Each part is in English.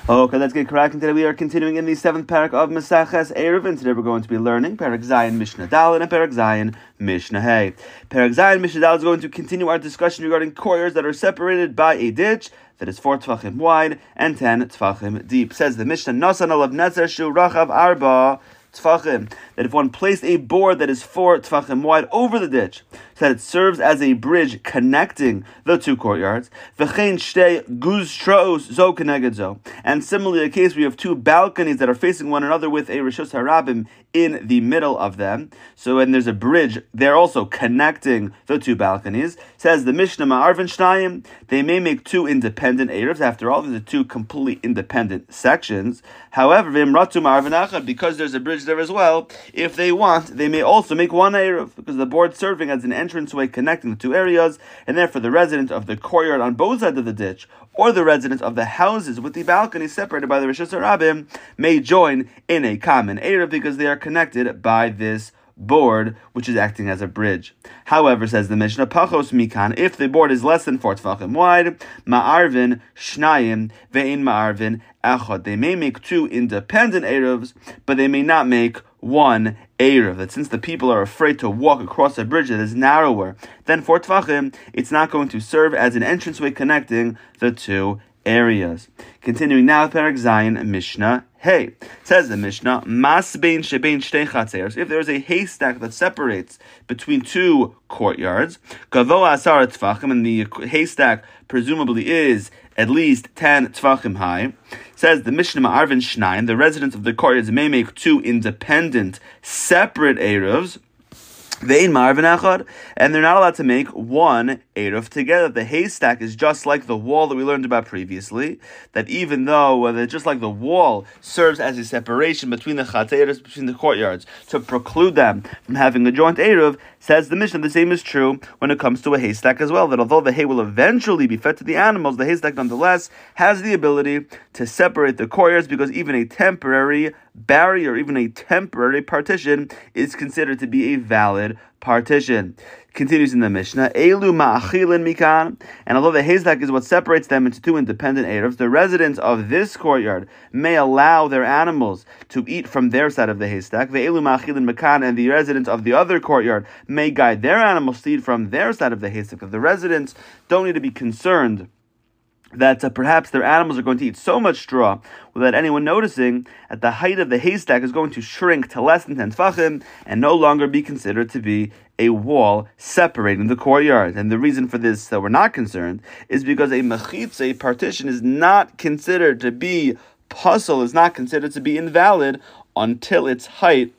Okay, let's get cracking. Today we are continuing in the 7th parak of Maseches Eruvin. Today we're going to be learning Parak Zayin Mishnah Daled and Parak Zayin Mishnah Hey. Parak Zayin Mishnah Daled is going to continue our discussion regarding courtyards that are separated by a ditch that is 4 tefachim wide and 10 tefachim deep. Says the Mishnah, Nasan alav netzer shu rachav arba tefachim, that if one placed a board that is 4 tefachim wide over the ditch, so that it serves as a bridge connecting the two courtyards, v'chein shtei guz traos zo keneged zo, and similarly a case where you have two balconies that are facing one another with a reshus harabim in the middle of them, so when there's a bridge, they're also connecting the two balconies. Says the Mishnah, ma'arvin shnayim, they may make two independent erevs. After all, these are two completely independent sections. However, v'imratu ma'arvin achad, because there's a bridge there as well, if they want, they may also make one erev, because the board serving as an entranceway connecting the two areas, and therefore the resident of the courtyard on both sides of the ditch, or the residents of the houses with the balconies separated by the Reshus Harabim, may join in a common erev because they are connected by this board, which is acting as a bridge. However, says the Mishnah, Pachos Mikan, if the board is less than 4 tefachim wide, Ma'arvin Shnayim Ve'in Ma'arvin Echad, they may make two independent erevs, but they may not make one erev. That since the people are afraid to walk across a bridge that is narrower than 4 tefachim, it's not going to serve as an entranceway connecting the two areas. Continuing now, Parak Zayin Mishnah Hey. Says the Mishnah, Mas bein shebein shtei chatzeros, if there is a haystack that separates between two courtyards, Gavo asar tefachim, and the haystack presumably is at least 10 tefachim high. Says the Mishnah, Ma'arvin Shnayim, the residents of the courtyards may make two independent, separate erevs, Ve'in Ma'arvin Echad, and they're not allowed to make one erev together. The haystack is just like the wall that we learned about previously, that even though just like the wall serves as a separation between the chatzeros, between the courtyards, to preclude them from having a joint erev, says the Mishnah, the same is true when it comes to a haystack as well, that although the hay will eventually be fed to the animals, the haystack nonetheless has the ability to separate the courtyards, because even a temporary barrier, even a temporary partition, is considered to be a valid partition. Continues in the Mishnah, Elu ma'achilin mikan, and although the haystack is what separates them into two independent erevs, the residents of this courtyard may allow their animals to eat from their side of the haystack. Ve'elu ma'achilin mikan, and the residents of the other courtyard may guide their animals to eat from their side of the haystack. The residents don't need to be concerned that perhaps their animals are going to eat so much straw without anyone noticing that the height of the haystack is going to shrink to less than 10 tefachim and no longer be considered to be a wall separating the courtyard. And the reason for this that we're not concerned is because a mechitza, a partition, is not considered to be puzzle, is not considered to be invalid until its height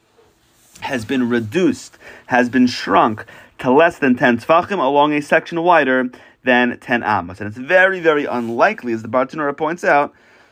has been reduced, has been shrunk to less than 10 tefachim along a section wider than 10 amos. And it's very, very unlikely, as the Bartenura points out,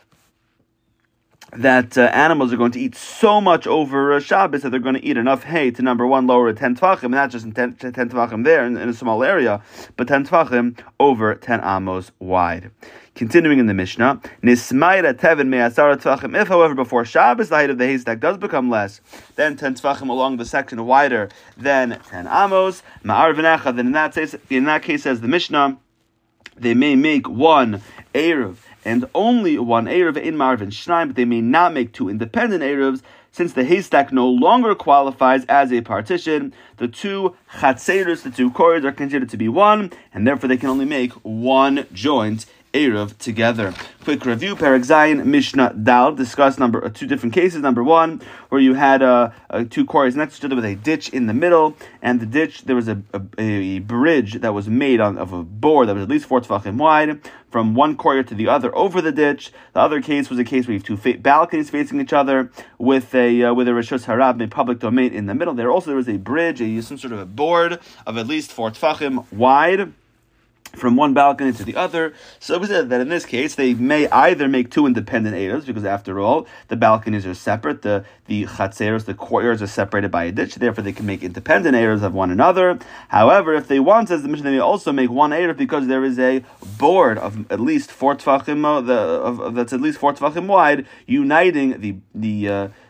that animals are going to eat so much over Shabbos that they're going to eat enough hay to, number one, lower 10 tefachim, and not just in 10 tefachim there in a small area, but 10 tefachim over 10 amos wide. Continuing in the Mishnah, Nismayra tevin me'asara tefachim. If, however, before Shabbos the height of the haystack does become less than 10 tefachim along the section wider than 10 amos, ma'arvin echad, then in that case, says the Mishnah, they may make one erev and only one erev in Ma'arvin Shnayim, but they may not make two independent erevs, since the haystack no longer qualifies as a partition. The two chatzeros, the two courtyards, are considered to be one, and therefore they can only make one joint erev together. Quick review: Parak Zayin Mishnah Dal discussed two different cases. Number one, where you had two courtyards next to each other with a ditch in the middle, and the ditch, there was a bridge that was made of a board that was at least 4 tefachim wide from one courtyard to the other over the ditch. The other case was a case where you have two balconies facing each other with a reshus harab, a public domain in the middle. There was a bridge, some sort of a board of at least 4 tefachim wide from one balcony to the other. So we said that in this case, they may either make two independent erevs, because after all, the balconies are separate, the chatzeros, the courtyards are separated by a ditch, therefore they can make independent erevs of one another. However, if they want, says the Mishnah, they may also make one erev because there is a board of at least 4 tefachim, that's at least 4 tefachim wide, uniting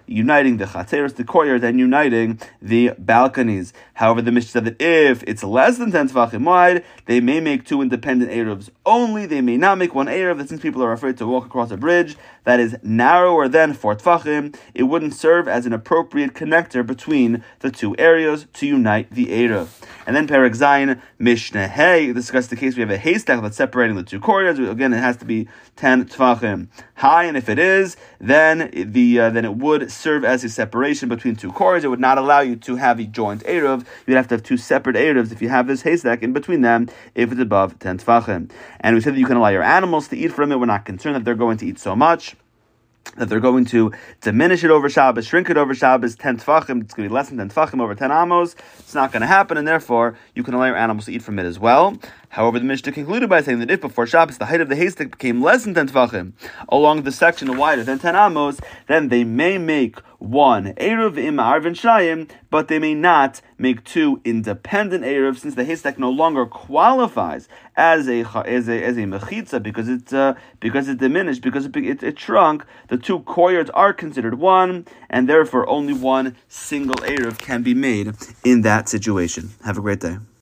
uniting the chateros, the courtyard, and uniting the balconies. However, the Mishnah said that if it's less than 10 tefachim wide, they may make 2 independent eruvs only. They may not make 1 eruv, that since people are afraid to walk across a bridge that is narrower than 4 tefachim, it wouldn't serve as an appropriate connector between the 2 areas to unite the eruv. And then Perek Zayin Mishnah Hey discussed the case we have a haystack that's separating the 2 courtyards. Again, it has to be 10 tefachim high, and if it is, then it would serve as a separation between 2 courtyards. It would not allow you to have a joint eruv. You'd have to have 2 separate eruvs if you have this haystack in between them, if it's above 10 tefachim. And we said that you can allow your animals to eat from it. We're not concerned that they're going to eat so much that they're going to diminish it over Shabbos, shrink it over Shabbos, 10 tefachim, it's going to be less than 10 tefachim over 10 amos. It's not going to happen, and therefore you can allow your animals to eat from it as well. However, the Mishnah concluded by saying that if before Shabbos the height of the haystack became less than 10 tefachim, along the section wider than 10 amos, then they may make 1 eruv im arvin shayim, but they may not make 2 independent eruvs, since the haystack no longer qualifies as a mechitza because it diminished, because it shrunk. The 2 courtyards are considered 1, and therefore only 1 single eruv can be made in that situation. Have a great day.